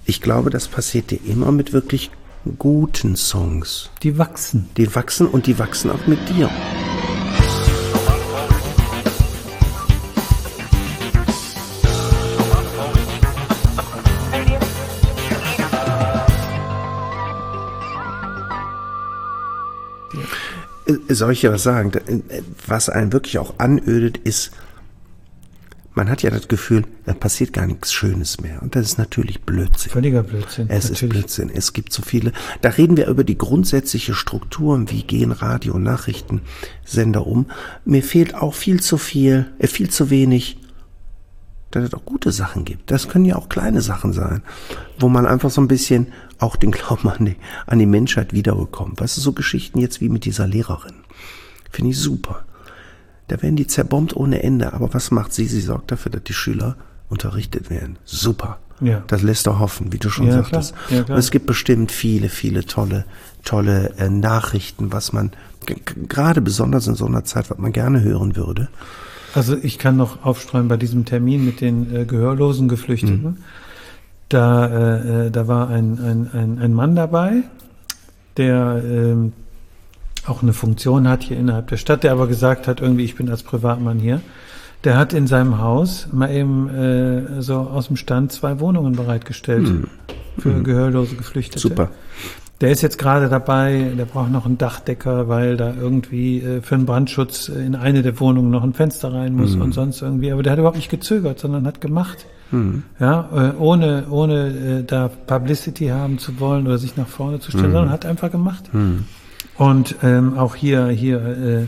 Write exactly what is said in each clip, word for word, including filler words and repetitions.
ich glaube, das passiert dir immer mit wirklich guten Songs. Die wachsen. Die wachsen und die wachsen auch mit dir. Soll ich dir was sagen? Was einen wirklich auch anödet, ist, man hat ja das Gefühl, da passiert gar nichts Schönes mehr. Und das ist natürlich Blödsinn. Völliger Blödsinn. Es natürlich. ist Blödsinn. Es gibt so viele. Da reden wir über die grundsätzliche Strukturen, wie gehen Radio- und Nachrichtensender um. Mir fehlt auch viel zu viel, äh, viel zu wenig, dass es auch gute Sachen gibt. Das können ja auch kleine Sachen sein, wo man einfach so ein bisschen auch den Glauben an die, an die Menschheit wiederbekommt. Weißt du, so Geschichten jetzt wie mit dieser Lehrerin. Finde ich super. Da werden die zerbombt ohne Ende. Aber was macht sie? Sie sorgt dafür, dass die Schüler unterrichtet werden. Super. Ja. Das lässt doch hoffen, wie du schon ja, sagtest. Klar. Ja, klar. Und es gibt bestimmt viele, viele tolle, tolle äh, Nachrichten, was man g- gerade besonders in so einer Zeit, was man gerne hören würde. Also ich kann noch aufstreuen bei diesem Termin mit den äh, gehörlosen Geflüchteten. Mhm. Da, äh, da war ein, ein, ein, ein Mann dabei, der äh, auch eine Funktion hat hier innerhalb der Stadt, der aber gesagt hat, irgendwie, ich bin als Privatmann hier. Der hat in seinem Haus mal eben äh, so aus dem Stand zwei Wohnungen bereitgestellt mhm. für mhm. gehörlose Geflüchtete. Super. Der ist jetzt gerade dabei, der braucht noch einen Dachdecker, weil da irgendwie äh, für einen Brandschutz in eine der Wohnungen noch ein Fenster rein muss mhm. und sonst irgendwie. Aber der hat überhaupt nicht gezögert, sondern hat gemacht. Mhm. Ja, äh, ohne ohne äh, da Publicity haben zu wollen oder sich nach vorne zu stellen, mhm. sondern hat einfach gemacht. Mhm. Und ähm, auch hier hier äh,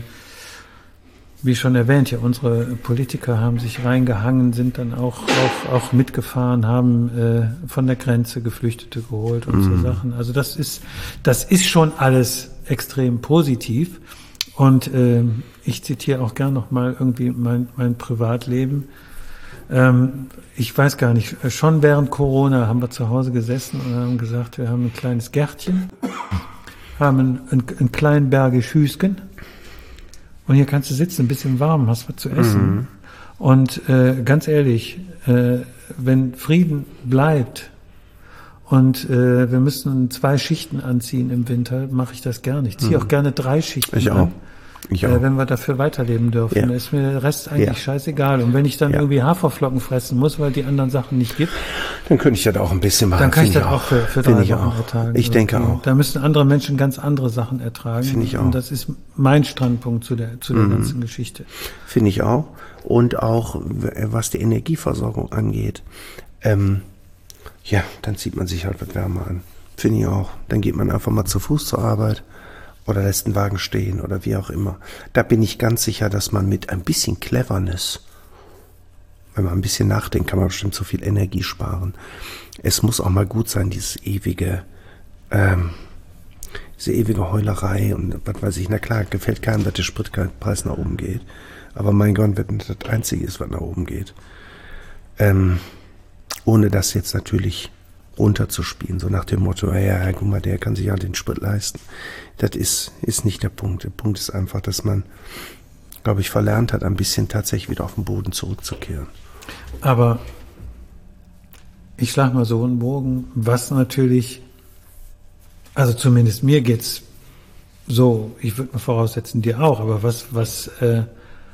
wie schon erwähnt, ja, unsere Politiker haben sich reingehangen, sind dann auch auch, auch mitgefahren, haben äh, von der Grenze Geflüchtete geholt und mhm. so Sachen. Also das ist das ist schon alles extrem positiv. Und äh, ich zitiere auch gern noch mal irgendwie mein mein Privatleben. Ähm, ich weiß gar nicht. Schon während Corona haben wir zu Hause gesessen und haben gesagt, wir haben ein kleines Gärtchen, haben einen, einen, einen kleinen Bergisch Hüsken. Und hier kannst du sitzen, ein bisschen warm, hast was zu essen. Mhm. Und äh, ganz ehrlich, äh, wenn Frieden bleibt und äh, wir müssen zwei Schichten anziehen im Winter, mache ich das gerne. Ich ziehe mhm. auch gerne drei Schichten ich an. Auch. Ich auch. Äh, wenn wir dafür weiterleben dürfen. Ja. Da ist mir der Rest eigentlich ja. scheißegal. Und wenn ich dann ja. irgendwie Haferflocken fressen muss, weil die anderen Sachen nicht gibt, dann könnte ich das auch ein bisschen machen. Dann kann ich das auch auch für, für drei ich Wochen auch. ertragen. Ich denke okay. auch. Da müssen andere Menschen ganz andere Sachen ertragen. Finde ich auch. Und das ist mein Standpunkt zu der, zu der mhm. ganzen Geschichte. Finde ich auch. Und auch, was die Energieversorgung angeht, ähm, ja, dann zieht man sich halt was wärmer an. Finde ich auch. Dann geht man einfach mal zu Fuß zur Arbeit. Oder lässt einen Wagen stehen oder wie auch immer. Da bin ich ganz sicher, dass man mit ein bisschen Cleverness, wenn man ein bisschen nachdenkt, kann man bestimmt so viel Energie sparen. Es muss auch mal gut sein, dieses ewige, ähm, diese ewige Heulerei und was weiß ich. Na klar, gefällt keinem, dass der Spritpreis nach oben geht. Aber mein Gott, wenn das das Einzige ist, was nach oben geht. Ähm, ohne das jetzt natürlich runterzuspielen, so nach dem Motto, ja, guck mal, der kann sich ja den Sprit leisten. Das ist, ist nicht der Punkt. Der Punkt ist einfach, dass man, glaube ich, verlernt hat, ein bisschen tatsächlich wieder auf den Boden zurückzukehren. Aber ich schlage mal so einen Bogen, was natürlich, also zumindest mir geht's so, ich würde mal voraussetzen, dir auch, aber was, was äh,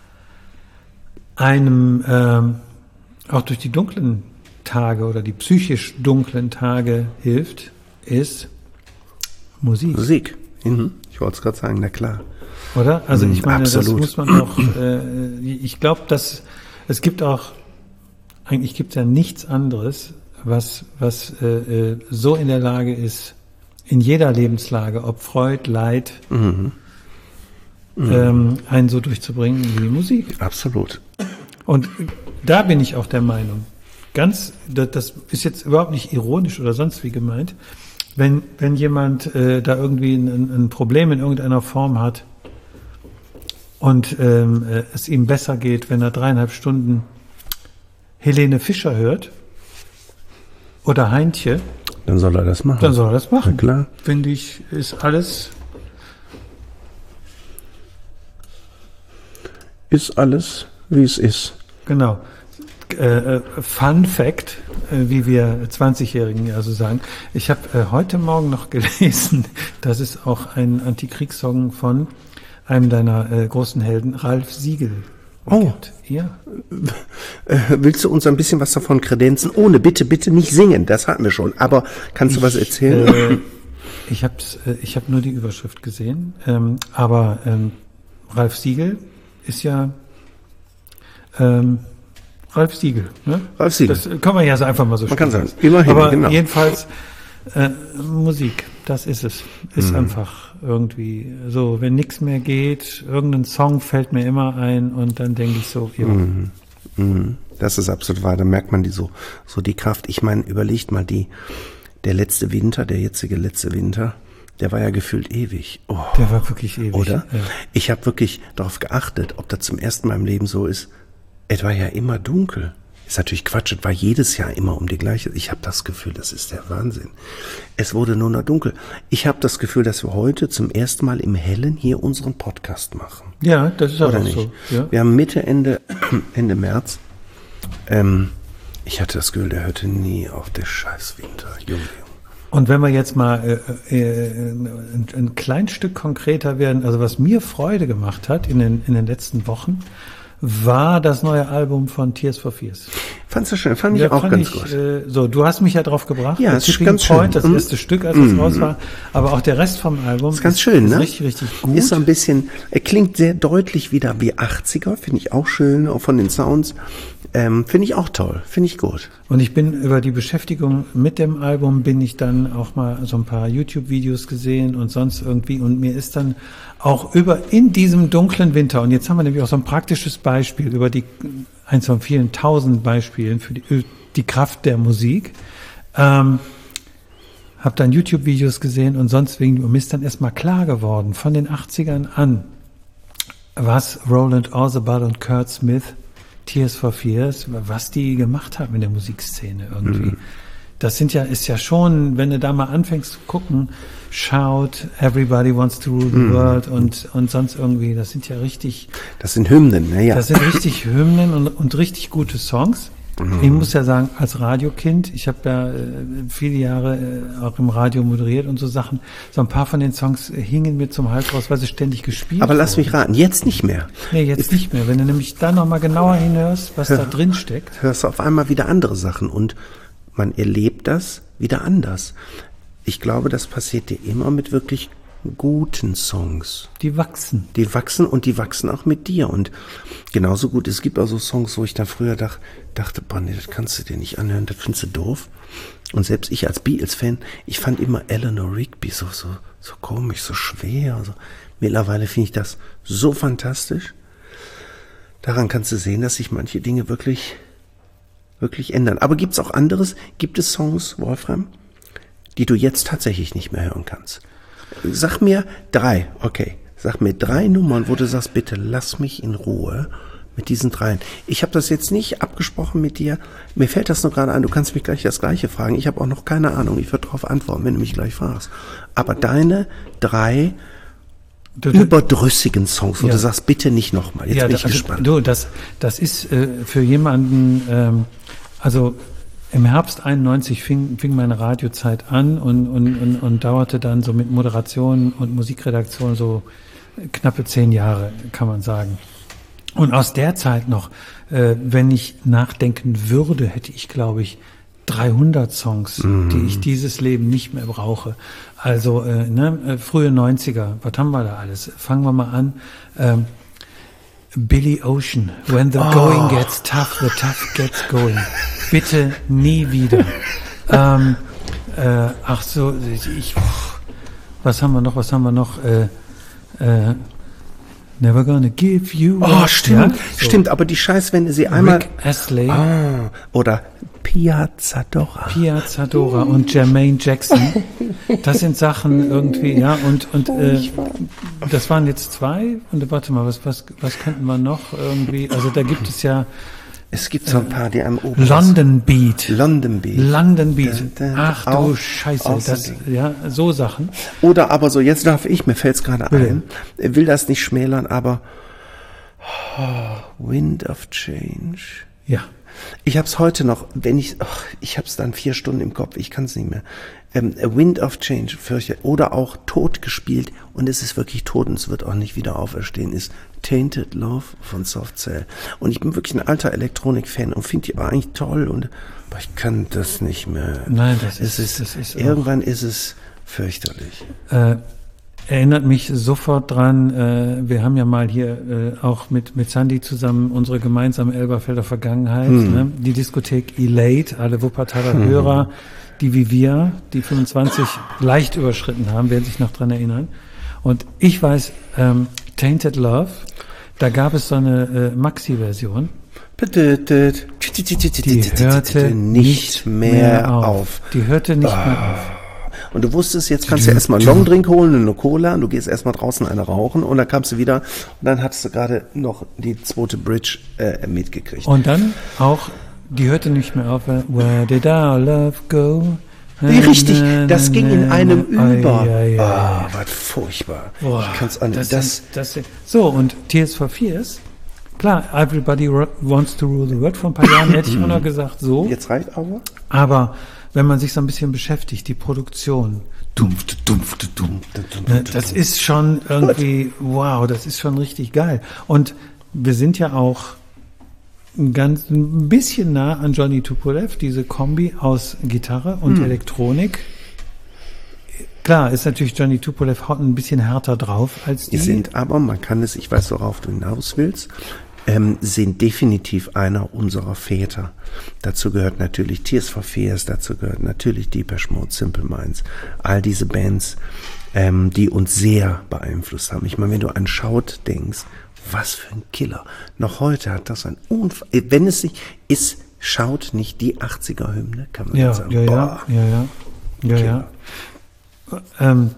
einem äh, auch durch die dunklen Tage oder die psychisch dunklen Tage hilft, ist Musik. Musik. Mhm. Ich wollte es gerade sagen, na klar. Oder? Also ich meine, Absolut. Das muss man auch, äh, ich glaube, dass es gibt auch, eigentlich gibt es ja nichts anderes, was, was äh, so in der Lage ist, in jeder Lebenslage, ob Freud, Leid, mhm. Mhm. Ähm, einen so durchzubringen wie Musik. Absolut. Und da bin ich auch der Meinung, ganz, das ist jetzt überhaupt nicht ironisch oder sonst wie gemeint, wenn, wenn jemand äh, da irgendwie ein, ein Problem in irgendeiner Form hat und ähm, äh, es ihm besser geht, wenn er dreieinhalb Stunden Helene Fischer hört oder Heintje, dann soll er das machen. Dann soll er das machen. Na klar. Finde ich, ist alles... Ist alles, wie es ist. Genau. Äh, Fun Fact, äh, wie wir zwanzigjährigen ja so sagen. Ich habe äh, heute Morgen noch gelesen, dass es auch einen Antikriegssong von einem deiner äh, großen Helden, Ralf Siegel, Oh. gibt. Ja. Äh, willst du uns ein bisschen was davon kredenzen? Ohne, bitte, bitte nicht singen, das hatten wir schon. Aber kannst du Ich, was erzählen? Äh, ich habe äh, ich hab nur die Überschrift gesehen, ähm, aber ähm, Ralf Siegel ist ja ähm, Ralf Siegel. Ne? Ralf Siegel. Das kann man ja so einfach mal so Man kann stehen sagen, immerhin, aber genau. jedenfalls äh, Musik, das ist es. Ist Mhm. einfach irgendwie so, wenn nichts mehr geht, irgendein Song fällt mir immer ein und dann denke ich so, ja. Mhm. Mhm. Das ist absolut wahr, da merkt man die so, so die Kraft. Ich meine, überlegt mal, die, der letzte Winter, der jetzige letzte Winter, der war ja gefühlt ewig. Oh. Der war wirklich ewig. Oder? Ja. Ich habe wirklich darauf geachtet, ob das zum ersten Mal im Leben so ist. Es war ja immer dunkel. Ist natürlich Quatsch, es war jedes Jahr immer um die gleiche. Ich habe das Gefühl, das ist der Wahnsinn. Es wurde nur noch dunkel. Ich habe das Gefühl, dass wir heute zum ersten Mal im Hellen hier unseren Podcast machen. Ja, das ist Oder auch nicht? so. Ja. Wir haben Mitte, Ende, Ende März. Ähm, ich hatte das Gefühl, der hörte nie auf, der scheiß Winter. Junge, Junge. Und wenn wir jetzt mal äh, äh, ein, ein klein Stück konkreter werden, also was mir Freude gemacht hat in den, in den letzten Wochen, war das neue Album von Tears for Fears. Fandst du schön? Fand ich Ja, auch fand ganz ich, gut. Äh, so, du hast mich ja drauf gebracht. Ja, The ist Tipping ganz schön. Point, das Mm. erste Stück, als es raus war. Aber auch der Rest vom Album Ist ganz schön, ist ne? richtig, richtig gut. Ist so ein bisschen, er klingt sehr deutlich wieder wie achtziger, finde ich auch schön, auch von den Sounds. Ähm, finde ich auch toll, finde ich gut. Und ich bin über die Beschäftigung mit dem Album, bin ich dann auch mal so ein paar YouTube-Videos gesehen und sonst irgendwie. Und mir ist dann auch über in diesem dunklen Winter, und jetzt haben wir nämlich auch so ein praktisches Beispiel über die, eins von vielen tausend Beispielen für die, die Kraft der Musik. Ähm, habe dann YouTube-Videos gesehen und sonst wegen, und mir ist dann erstmal klar geworden, von den achtzigern an, was Roland Orzabal und Kurt Smith, Tears for Fears, was die gemacht haben in der Musikszene irgendwie. Mhm. Das sind ja, ist ja schon, wenn du da mal anfängst zu gucken, Shout, Everybody Wants to Rule the Mhm. World und, und sonst irgendwie, das sind ja richtig, Das sind Hymnen, ne? Ja. das sind richtig Hymnen und, und richtig gute Songs. Mhm. Ich muss ja sagen, als Radiokind, ich habe ja äh, viele Jahre äh, auch im Radio moderiert und so Sachen, so ein paar von den Songs äh, hingen mir zum Hals raus, weil sie ständig gespielt Aber lass wurden. mich raten, jetzt nicht mehr. Nee, jetzt nicht mehr. Wenn du nämlich da nochmal genauer hinhörst, was da drin steckt. Hörst du auf einmal wieder andere Sachen und man erlebt das wieder anders. Ich glaube, das passiert dir immer mit wirklich guten Songs. Die wachsen. Die wachsen und die wachsen auch mit dir. Und genauso gut, es gibt auch so Songs, wo ich dann früher dach, dachte, boah, nee, das kannst du dir nicht anhören, das findest du doof. Und selbst ich als Beatles-Fan, ich fand immer Eleanor Rigby so, so, so komisch, so schwer. So. Mittlerweile finde ich das so fantastisch. Daran kannst du sehen, dass sich manche Dinge wirklich, wirklich ändern. Aber gibt es auch anderes? Gibt es Songs, Wolfram, die du jetzt tatsächlich nicht mehr hören kannst? Sag mir drei, okay. Sag mir drei Nummern, wo du sagst, bitte lass mich in Ruhe mit diesen dreien. Ich habe das jetzt nicht abgesprochen mit dir. Mir fällt das nur gerade ein, du kannst mich gleich das Gleiche fragen. Ich habe auch noch keine Ahnung. Ich würde darauf antworten, wenn du mich gleich fragst. Aber deine drei Du, du, überdrüssigen Songs, wo ja. du sagst, bitte nicht nochmal. Jetzt ja, bin ich also, gespannt. Du, das, das ist äh, für jemanden, ähm, also im Herbst einundneunzig fing, fing meine Radiozeit an und, und, und, und dauerte dann so mit Moderation und Musikredaktion so knappe zehn Jahre, kann man sagen. Und aus der Zeit noch, äh, wenn ich nachdenken würde, hätte ich, glaube ich, dreihundert Songs, mm. die ich dieses Leben nicht mehr brauche. Also äh, ne, äh, frühe neunziger, was haben wir da alles? Fangen wir mal an. Ähm, Billy Ocean, When the oh. going gets tough, the tough gets going. Bitte nie wieder. ähm, äh, ach so, ich, was haben wir noch, was haben wir noch? Äh, äh, Never gonna give you. Oh, stimmt, ja, so. Stimmt, aber die Scheiß, wenn sie einmal. Rick Astley. Ah, oder Piazzadora. Piazzadora und Jermaine Jackson. Das sind Sachen irgendwie, ja, und, und äh, das waren jetzt zwei. Und warte mal, was, was, was könnten wir noch irgendwie? Also da gibt es ja. Es gibt so ein paar, die am oben. London Beat. London Beat. London Beat. Da, da, Ach du auch, Scheiße. auch so Das, Ding. ja, so Sachen. Oder aber so, jetzt darf ich, mir fällt's gerade Bitte. ein, ich will das nicht schmälern, aber oh, Wind of Change. Ja. Ich habe es heute noch, wenn ich, ach, ich habe es dann vier Stunden im Kopf, ich kann es nicht mehr. Ähm, A Wind of Change, fürchte, oder auch tot gespielt, und es ist wirklich tot und es wird auch nicht wieder auferstehen, ist Tainted Love von Soft Cell. Und ich bin wirklich ein alter Elektronik-Fan und finde die eigentlich toll, und aber ich kann das nicht mehr. Nein, das es ist, ist, das ist irgendwann ist es fürchterlich. Äh, erinnert mich sofort dran, äh, wir haben ja mal hier äh, auch mit mit Sandy zusammen unsere gemeinsame Elberfelder Vergangenheit, hm. ne? Die Diskothek Elate, alle Wuppertaler hm. Hörer, die wie wir, die fünfundzwanzig leicht überschritten haben, werden sich noch dran erinnern. Und ich weiß, ähm, Tainted Love, da gab es so eine äh, Maxi-Version. Die hörte nicht mehr auf. Die hörte nicht oh. mehr auf. Und du wusstest, jetzt kannst du erstmal einen Longdrink holen, eine Cola, und du gehst erstmal draußen eine rauchen, und dann kamst du wieder, und dann hattest du gerade noch die zweite Bridge äh, mitgekriegt. Und dann auch, die hörte nicht mehr auf, Where did our love go? Wie richtig, das ging in einem über. Oh, ja, ja. Ah, was furchtbar. Boah, ich kann's an, das, das, das, das, so, und Tears for Fears, klar, Everybody Wants to Rule the World, vor ein paar Jahren hätte ich auch noch gesagt, so. Jetzt reicht aber. Aber wenn man sich so ein bisschen beschäftigt, die Produktion, dumpf, dumpf, dumpf, ne, das ist schon irgendwie, wow, das ist schon richtig geil. Und wir sind ja auch ein ganz ein bisschen nah an Johnny Tupolev, diese Kombi aus Gitarre und hm. Elektronik. Klar, ist natürlich Johnny Tupolev haut ein bisschen härter drauf als die. Die sind aber, man kann es, ich weiß, worauf du hinaus willst, ähm, sind definitiv einer unserer Väter. Dazu gehört natürlich Tears for Fears, dazu gehört natürlich Depeche Mode, Simple Minds, all diese Bands, ähm, die uns sehr beeinflusst haben. Ich meine, wenn du an Shout denkst, was für ein Killer. Noch heute hat das ein Unfall. Wenn es nicht ist, Shout nicht die achtziger-Hymne, kann man ja, sagen. Ja, ja, ja, ja, ja, ja. Ähm,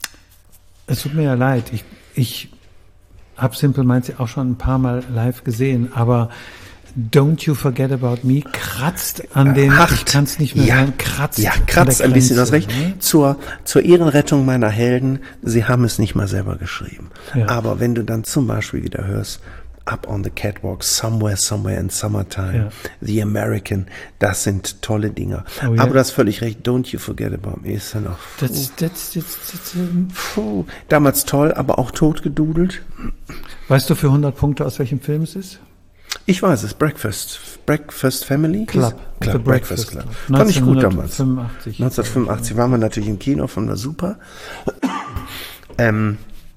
es tut mir ja leid. Ich, ich habe Simple Minds ja auch schon ein paar Mal live gesehen, aber Don't You Forget About Me kratzt an den, Hart. Ich kann es nicht mehr ja, sagen, kratzt Ja, kratzt ein bisschen, das recht. Ne? Zur, zur Ehrenrettung meiner Helden, sie haben es nicht mal selber geschrieben. Ja. Aber wenn du dann zum Beispiel wieder hörst, Up on the Catwalk, Somewhere, Somewhere in Summertime, ja. The American, das sind tolle Dinger. Oh, ja. Aber du hast völlig recht, Don't You Forget About Me ist dann auch, das, das, das, das, puh, damals toll, aber auch totgedudelt. Weißt du für hundert Punkte, aus welchem Film es ist? Ich weiß es, Breakfast, Breakfast Family Club, Club The Breakfast, Breakfast Club. Club. Fand ich gut damals. neunzehnhundertfünfundachtzig neunzehnhundertfünfundachtzig waren wir natürlich im Kino, fanden wir super. ähm,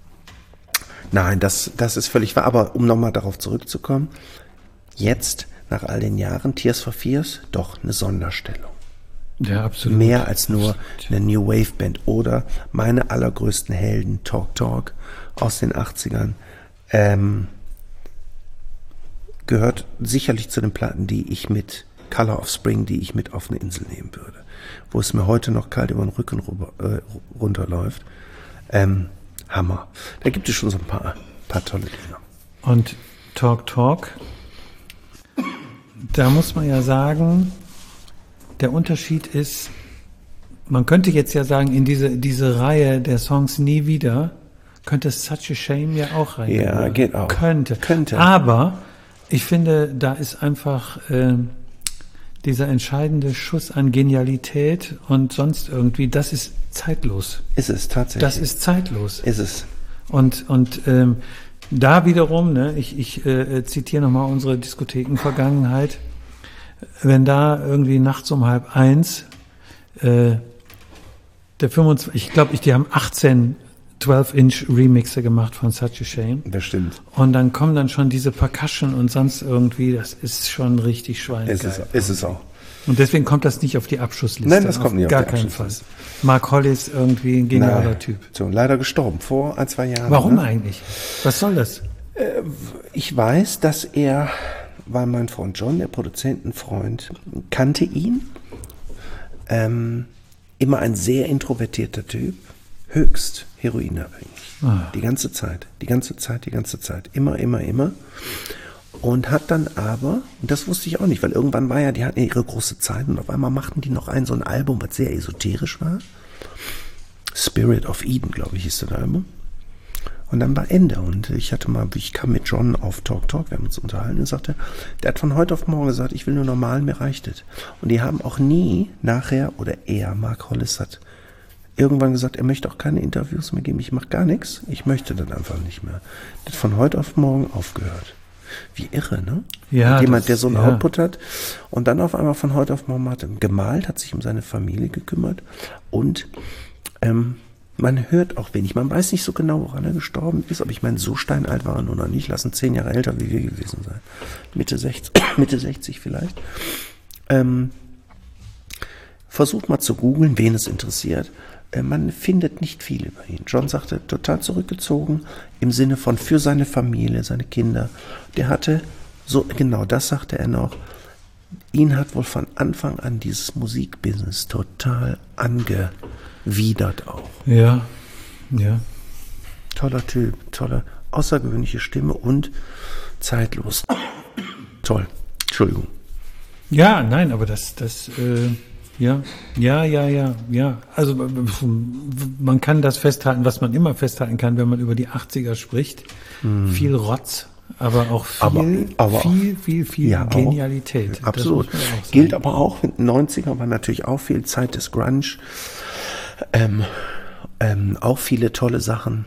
nein, das, das ist völlig wahr, aber um nochmal darauf zurückzukommen, jetzt, nach all den Jahren, Tears for Fears, doch eine Sonderstellung. Ja, absolut. Mehr als nur eine New Wave Band oder meine allergrößten Helden, Talk Talk aus den achtzigern, ähm, gehört sicherlich zu den Platten, die ich mit Color of Spring, die ich mit auf eine Insel nehmen würde. Wo es mir heute noch kalt über den Rücken rüber, äh, runterläuft. Ähm, Hammer. Da gibt es schon so ein paar, paar tolle Dinge. Und Talk Talk, da muss man ja sagen, der Unterschied ist, man könnte jetzt ja sagen, in diese, diese Reihe der Songs Nie wieder, könnte Such a Shame ja auch rein. Ja, geht auch. Könnte. Könnte. Aber ich finde, da ist einfach äh, dieser entscheidende Schuss an Genialität und sonst irgendwie, das ist zeitlos. Ist es tatsächlich. Das ist zeitlos. Ist es. Und, und ähm, da wiederum, ne, ich, ich äh, zitiere nochmal unsere Diskotheken-Vergangenheit, wenn da irgendwie nachts um halb eins äh, der fünfundzwanzig, ich glaube, ich, die haben achtzehn zwölf-Inch Remixe gemacht von Such a Shame. Das stimmt. Und dann kommen dann schon diese Percussion und sonst irgendwie, das ist schon richtig schweinegeil. Ist es, ist es auch. Und deswegen kommt das nicht auf die Abschussliste. Nein, das kommt nicht auf gar die keinen Abschussliste. Fall. Mark Hollis irgendwie ein genialer Nein. Typ. So, leider gestorben, vor ein, zwei Jahren. Warum ne? eigentlich? Was soll das? Äh, ich weiß, dass er, weil mein Freund John, der Produzentenfreund, kannte ihn, ähm, immer ein sehr introvertierter Typ, höchst heroinabhängig. Ah. Die ganze Zeit, die ganze Zeit, die ganze Zeit. Immer, immer, immer. Und hat dann aber, und das wusste ich auch nicht, weil irgendwann war ja, die hatten ihre große Zeit und auf einmal machten die noch ein, so ein Album, was sehr esoterisch war. Spirit of Eden, glaube ich, hieß das Album. Und dann war Ende. Und ich hatte mal, ich kam mit John auf Talk Talk, wir haben uns unterhalten und sagte, der hat von heute auf morgen gesagt, ich will nur normal, mir reicht es. Und die haben auch nie nachher, oder er, Mark Hollis hat irgendwann gesagt, er möchte auch keine Interviews mehr geben, ich mache gar nichts, ich möchte das einfach nicht mehr. Das hat von heute auf morgen aufgehört. Wie irre, ne? Ja, und jemand, das, der so einen ja. Output hat und dann auf einmal von heute auf morgen hat gemalt, hat sich um seine Familie gekümmert und ähm, man hört auch wenig. Man weiß nicht so genau, woran er gestorben ist, aber ich meine, so steinalt war er nur noch nicht. Lassen zehn Jahre älter wie wir gewesen sein. Mitte sechzig, Mitte sechzig vielleicht. Ähm, versucht mal zu googeln, wen es interessiert. Äh, man findet nicht viel über ihn. John sagte, total zurückgezogen, im Sinne von für seine Familie, seine Kinder. Der hatte, so genau das sagte er noch, ihn hat wohl von Anfang an dieses Musikbusiness total angewidert auch. Ja, ja. Toller Typ, tolle, außergewöhnliche Stimme und zeitlos. Toll. Entschuldigung. Ja, nein, aber das, das, äh, ja, ja, ja, ja, ja. Also man kann das festhalten, was man immer festhalten kann, wenn man über die achtziger spricht. Hm. Viel Rotz, aber auch viel, aber, aber viel, viel, viel ja, Genialität. Auch, absolut. Gilt aber auch, neunziger war natürlich auch viel Zeit des Grunge. Ähm, ähm, auch viele tolle Sachen.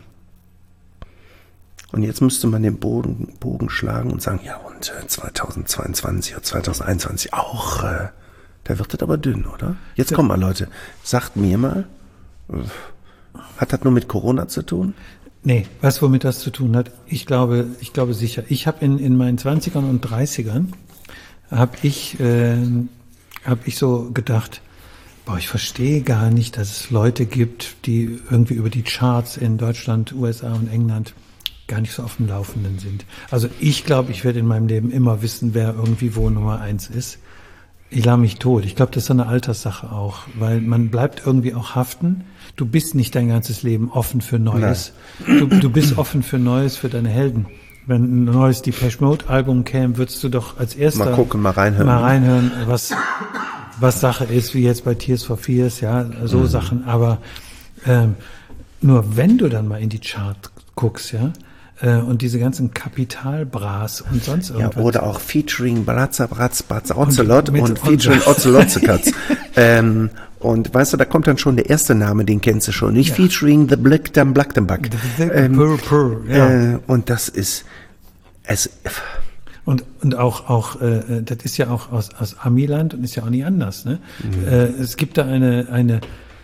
Und jetzt müsste man den Bogen, Bogen schlagen und sagen, ja, und äh, zweitausendzweiundzwanzig oder zweitausendeinundzwanzig auch, äh, da wird das aber dünn, oder? Jetzt kommt mal, Leute, sagt mir mal, äh, hat das nur mit Corona zu tun? Nee, was womit das zu tun hat, ich glaube, ich glaube sicher. Ich habe in, in meinen zwanzigern und dreißigern, habe ich, äh, hab ich so gedacht, boah, ich verstehe gar nicht, dass es Leute gibt, die irgendwie über die Charts in Deutschland, U S A und England gar nicht so auf dem Laufenden sind. Also ich glaube, ich werde in meinem Leben immer wissen, wer irgendwie wo Nummer eins ist. Ich lache mich tot. Ich glaube, das ist so eine Alterssache auch, weil man bleibt irgendwie auch haften. Du bist nicht dein ganzes Leben offen für Neues. Du, du bist offen für Neues, für deine Helden. Wenn ein neues Depeche Mode Album käme, würdest du doch als erster mal gucken, mal reinhören, mal reinhören, was was Sache ist, wie jetzt bei Tears for Fears, ja, so mhm. Sachen. Aber ähm, nur wenn du dann mal in die Chart guckst, ja, und diese ganzen Kapitalbras und sonst irgendwas. Ja, oder auch featuring Bratza, Bratz, Bratz, Ocelot und, und featuring Ocelotzekatz. ähm, und weißt du, da kommt dann schon der erste Name, den kennst du schon. Nicht ja. Featuring The Black Dam Black Dam Back. Ähm, pur, pur, ja. äh, und das ist es. Und, und auch, auch, äh, das ist ja auch aus, aus Amiland und ist ja auch nie anders, ne? Mhm. Äh, es gibt da eine, eine,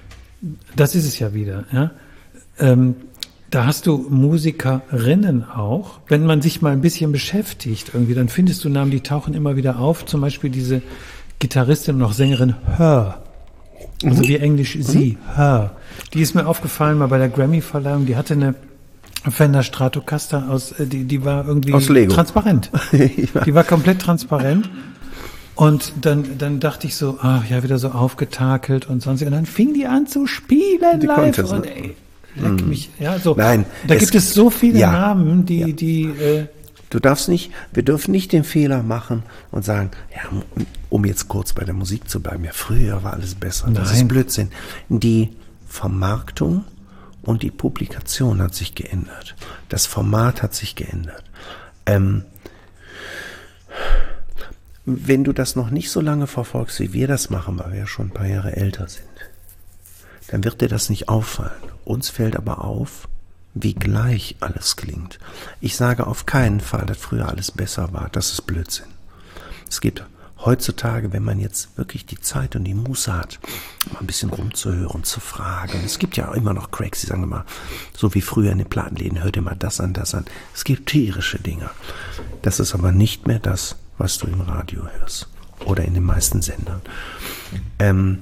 das ist es ja wieder, ja. Ähm, Da hast du Musikerinnen auch, wenn man sich mal ein bisschen beschäftigt irgendwie, dann findest du Namen, die tauchen immer wieder auf, zum Beispiel diese Gitarristin und auch Sängerin Her, also mhm. wie Englisch sie, mhm. Her. Die ist mir aufgefallen mal bei der Grammy-Verleihung, die hatte eine Fender Stratocaster aus, die, die war irgendwie aus Lego. Transparent. Die war komplett transparent. Und dann, dann dachte ich so, ach ja, wieder so aufgetakelt und sonst, und dann fing die an zu spielen die live und ne? ey, leck mich, ja, so. Nein, da es, gibt es so viele ja, Namen, die, ja. die, äh, du darfst nicht, wir dürfen nicht den Fehler machen und sagen, ja, um jetzt kurz bei der Musik zu bleiben, ja, früher war alles besser. Nein. Das ist Blödsinn. Die Vermarktung und die Publikation hat sich geändert. Das Format hat sich geändert. Ähm, wenn du das noch nicht so lange verfolgst, wie wir das machen, weil wir ja schon ein paar Jahre älter sind, dann wird dir das nicht auffallen. Uns fällt aber auf, wie gleich alles klingt. Ich sage auf keinen Fall, dass früher alles besser war. Das ist Blödsinn. Es gibt heutzutage, wenn man jetzt wirklich die Zeit und die Muße hat, mal ein bisschen rumzuhören, zu fragen. Es gibt ja immer noch Cracks, die sagen immer, so wie früher in den Plattenläden, hört ihr mal das an, das an. Es gibt tierische Dinge. Das ist aber nicht mehr das, was du im Radio hörst. Oder in den meisten Sendern. Ähm,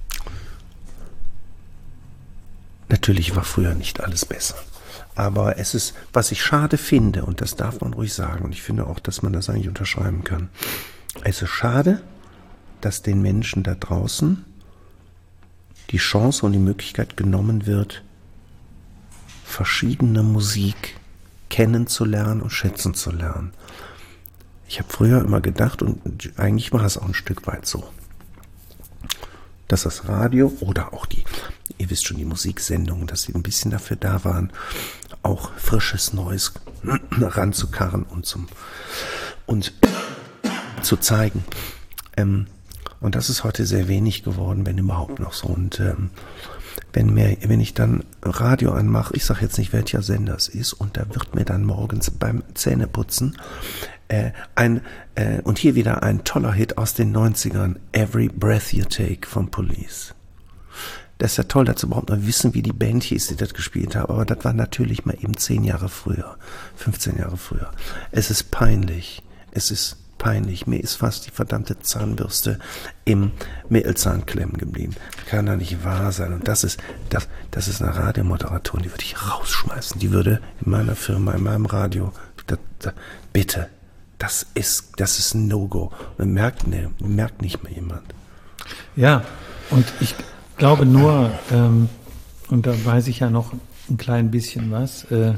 natürlich war früher nicht alles besser. Aber es ist, was ich schade finde, und das darf man ruhig sagen, und ich finde auch, dass man das eigentlich unterschreiben kann, es ist schade, dass den Menschen da draußen die Chance und die Möglichkeit genommen wird, verschiedene Musik kennenzulernen und schätzen zu lernen. Ich habe früher immer gedacht, und eigentlich war es auch ein Stück weit so, dass das Radio oder auch die, ihr wisst schon, die Musiksendungen, dass sie ein bisschen dafür da waren, auch frisches Neues ranzukarren und zum und zu zeigen. Ähm, und das ist heute sehr wenig geworden, wenn überhaupt noch so. Und ähm, wenn mir, wenn ich dann Radio anmache, ich sage jetzt nicht, welcher Sender es ist, und da wird mir dann morgens beim Zähneputzen äh, ein äh, und hier wieder ein toller Hit aus den neunzigern, Every Breath You Take von Police. Das ist ja toll, dass sie überhaupt noch wissen, wie die Band hieß, die das gespielt haben. Aber das war natürlich mal eben zehn Jahre früher, fünfzehn Jahre früher. Es ist peinlich. Es ist peinlich. Mir ist fast die verdammte Zahnbürste im Mittelzahn klemmen geblieben. Kann doch nicht wahr sein. Und das ist, das, das ist eine Radiomoderatorin, die würde ich rausschmeißen. Die würde in meiner Firma, in meinem Radio, das, das, bitte, das ist, das ist ein No-Go. Man merkt, ne, merkt nicht mehr jemand. Ja, und ich Ich glaube nur, ähm, und da weiß ich ja noch ein klein bisschen was, äh,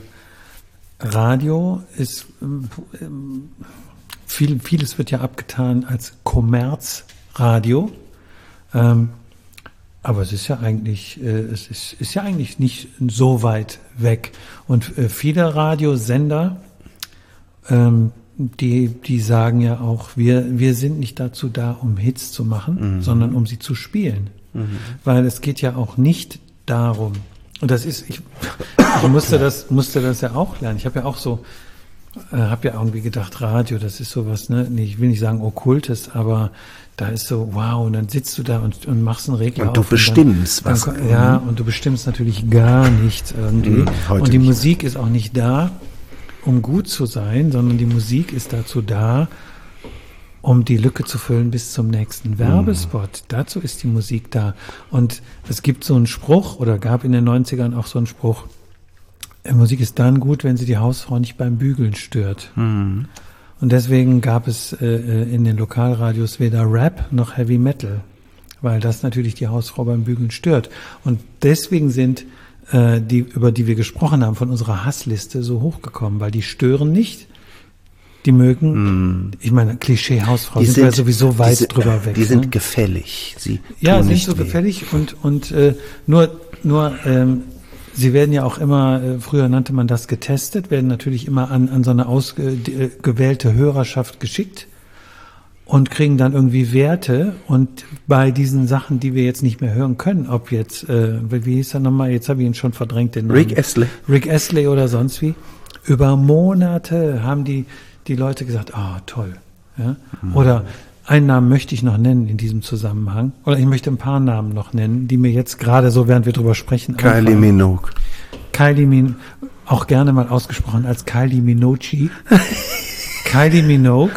Radio ist, ähm, viel, vieles wird ja abgetan als Kommerzradio, ähm, aber es ist ja eigentlich, äh, es ist, ist ja eigentlich nicht so weit weg. Und äh, viele Radiosender, ähm, die, die sagen ja auch, wir, wir sind nicht dazu da, um Hits zu machen, mhm. sondern um sie zu spielen. Mhm. Weil es geht ja auch nicht darum, und das ist, ich, ich musste das, musste das ja auch lernen. Ich habe ja auch so, äh, habe ja irgendwie gedacht, Radio, das ist sowas, ne, nee, ich will nicht sagen Okkultes, aber da ist so, wow, und dann sitzt du da und, und machst einen Regler und du auf. bestimmst, und dann, was. Dann, ja, und du bestimmst natürlich gar nichts irgendwie. Mhm, und die nicht. Musik ist auch nicht da, um gut zu sein, sondern die Musik ist dazu da, um die Lücke zu füllen bis zum nächsten Werbespot. Mhm. Dazu ist die Musik da. Und es gibt so einen Spruch, oder gab in den neunzigern auch so einen Spruch, Musik ist dann gut, wenn sie die Hausfrau nicht beim Bügeln stört. Mhm. Und deswegen gab es äh, in den Lokalradios weder Rap noch Heavy Metal, weil das natürlich die Hausfrau beim Bügeln stört. Und deswegen sind äh, die, über die wir gesprochen haben, von unserer Hassliste so hochgekommen, weil die stören nicht. Die mögen, mm. ich meine, Klischee-Hausfrau, sind, sind wir sowieso weit sind, drüber weg. Die sind ne? gefällig. Sie ja, tun sind nicht so weh. gefällig und, und äh, nur, nur ähm, sie werden ja auch immer, äh, früher nannte man das getestet, werden natürlich immer an, an so eine ausgewählte Hörerschaft geschickt und kriegen dann irgendwie Werte. Und bei diesen Sachen, die wir jetzt nicht mehr hören können, ob jetzt, äh, wie hieß er nochmal, jetzt habe ich ihn schon verdrängt, den Namen. Rick Astley. Rick Astley oder sonst wie. Über Monate haben die die Leute gesagt, ah, oh, toll. Ja? Mhm. Oder einen Namen möchte ich noch nennen in diesem Zusammenhang. Oder ich möchte ein paar Namen noch nennen, die mir jetzt gerade so, während wir drüber sprechen, Kylie einfallen. Minogue. Kylie Minogue, auch gerne mal ausgesprochen als Kylie Minogue. Kylie Minogue.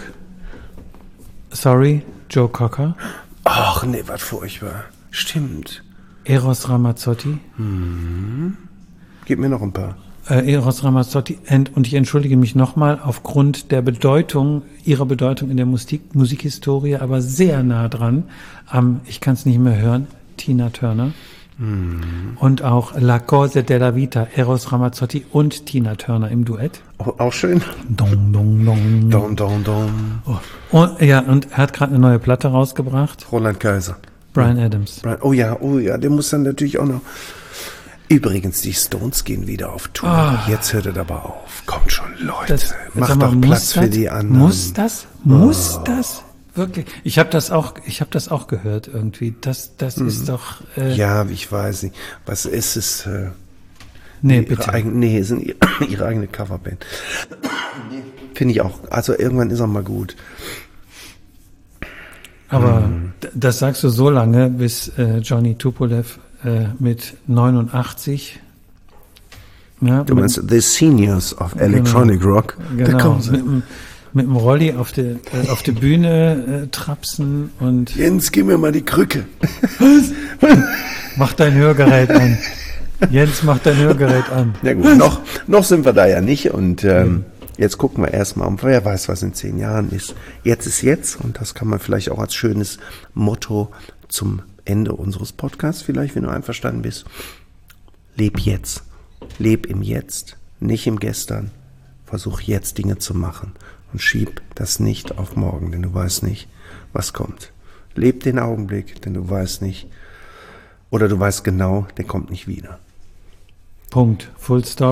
Sorry, Joe Cocker. Ach nee, was furchtbar. Stimmt. Eros Ramazzotti. Mhm. Gib mir noch ein paar. Äh, Eros Ramazzotti, und, und ich entschuldige mich nochmal aufgrund der Bedeutung, ihrer Bedeutung in der Musik, Musikhistorie, aber sehr nah dran am, ich kann es nicht mehr hören, Tina Turner. Mm. Und auch La Cose della Vita, Eros Ramazzotti und Tina Turner im Duett. Oh, auch schön. Dong, dong, dong. Dong, dong, dong. Oh. Und, ja, und er hat gerade eine neue Platte rausgebracht. Roland Kaiser. Bryan Adams. Brian, oh ja, oh ja, der muss dann natürlich auch noch. Übrigens, die Stones gehen wieder auf Tour. Oh. Jetzt hört es aber auf. Kommt schon, Leute. Das, Macht doch Platz für die anderen. Muss das? Muss oh. das? Wirklich? Ich habe das auch, ich habe das auch gehört irgendwie. Das, das hm. ist doch. Äh, ja, ich weiß nicht. Was ist es? Äh, nee, ihre bitte. Eigen, nee, sind ihre, ihre eigene Coverband. Finde ich auch. Also irgendwann ist auch mal gut. Aber hm. das sagst du so lange, bis äh, Johnny Tupolev äh, mit neunundachtzig. Ja, du meinst The Seniors of Electronic genau, Rock? Genau. Mit, mit dem Rolli auf der äh, auf der Bühne äh, trapsen und. Jens, gib mir mal die Krücke. Mach dein Hörgerät an. Jens, mach dein Hörgerät an. Ja gut, noch, noch sind wir da ja nicht und ähm, jetzt gucken wir erstmal um, wer weiß, was in zehn Jahren ist. Jetzt ist jetzt und das kann man vielleicht auch als schönes Motto zum Ende unseres Podcasts vielleicht, wenn du einverstanden bist. Leb jetzt. Leb im Jetzt, nicht im Gestern. Versuch jetzt Dinge zu machen und schieb das nicht auf morgen, denn du weißt nicht, was kommt. Leb den Augenblick, denn du weißt nicht, oder du weißt genau, der kommt nicht wieder. Punkt. Full stop.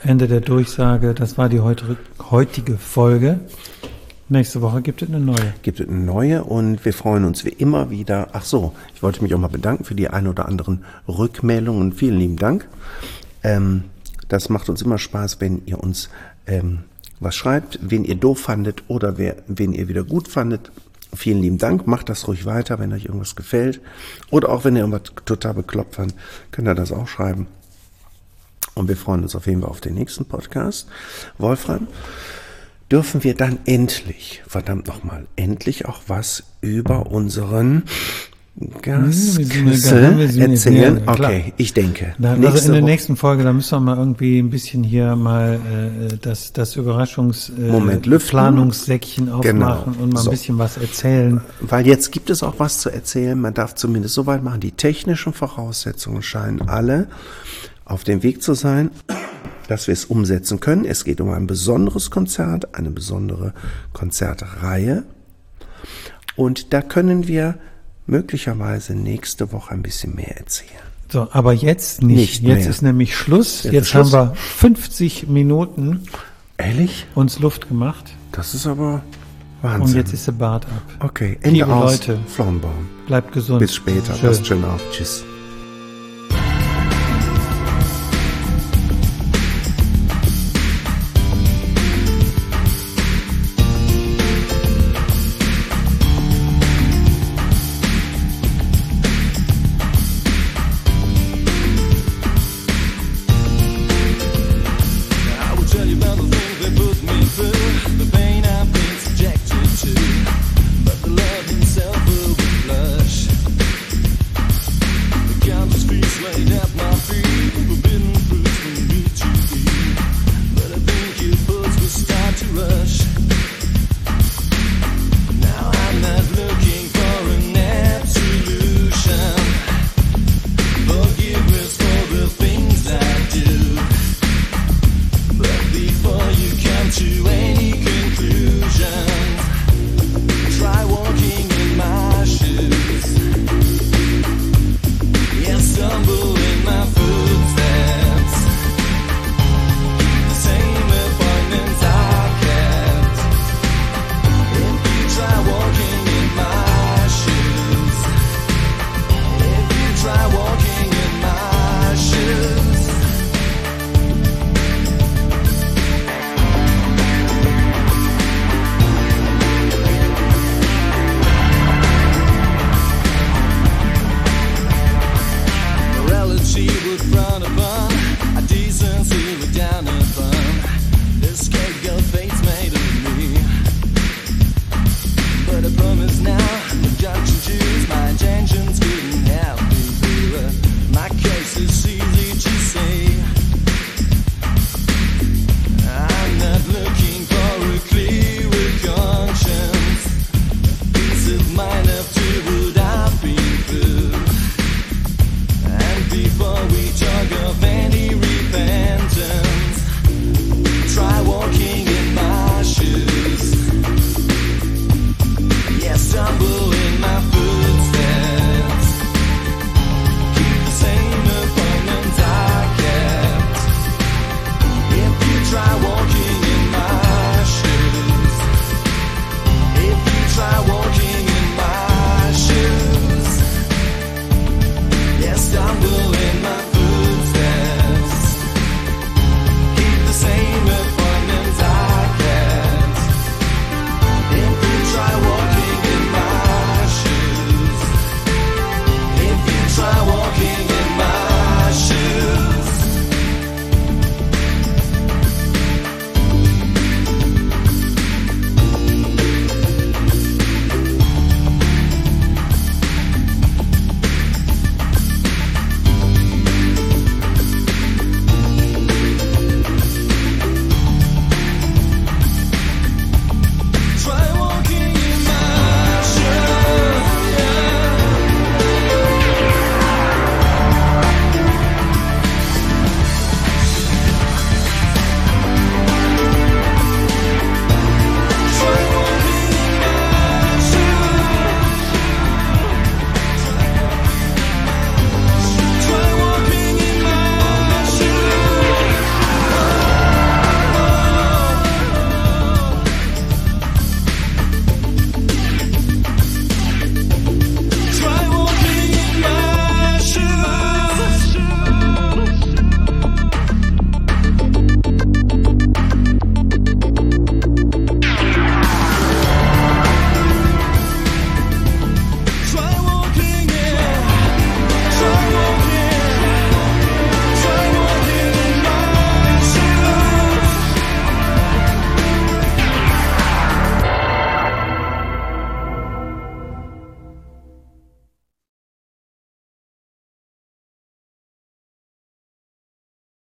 Ende der Durchsage. Das war die heutige Folge. Nächste Woche gibt es eine neue. Gibt es eine neue und wir freuen uns wie immer wieder. Ach so, ich wollte mich auch mal bedanken für die ein oder anderen Rückmeldungen. Vielen lieben Dank. Ähm, das macht uns immer Spaß, wenn ihr uns ähm, was schreibt, wen ihr doof fandet oder wer, wen ihr wieder gut fandet. Vielen lieben Dank. Macht das ruhig weiter, wenn euch irgendwas gefällt. Oder auch wenn ihr irgendwas total bekloppt fand, könnt ihr das auch schreiben. Und wir freuen uns auf jeden Fall auf den nächsten Podcast. Wolfram, dürfen wir dann endlich, verdammt nochmal, endlich auch was über unseren Gaskessel erzählen? Ja, okay, ich denke. Na, also in der nächsten Folge, da müssen wir mal irgendwie ein bisschen hier mal äh, das, das Überraschungs-Planungssäckchen äh, aufmachen genau. und mal ein so. bisschen was erzählen. Weil jetzt gibt es auch was zu erzählen. Man darf zumindest so weit machen. Die technischen Voraussetzungen scheinen alle auf dem Weg zu sein, dass wir es umsetzen können. Es geht um ein besonderes Konzert, eine besondere Konzertreihe. Und da können wir möglicherweise nächste Woche ein bisschen mehr erzählen. So, aber jetzt nicht. nicht jetzt mehr. Ist nämlich Schluss. Jetzt, jetzt haben wir fünfzig Minuten Ehrlich? uns Luft gemacht. Das ist aber Wahnsinn. Und jetzt ist der Bart ab. Okay, Ende Liebe aus. Leute, Pflaumenbaum. Bleibt gesund. Bis später. Passt schön auf. Tschüss.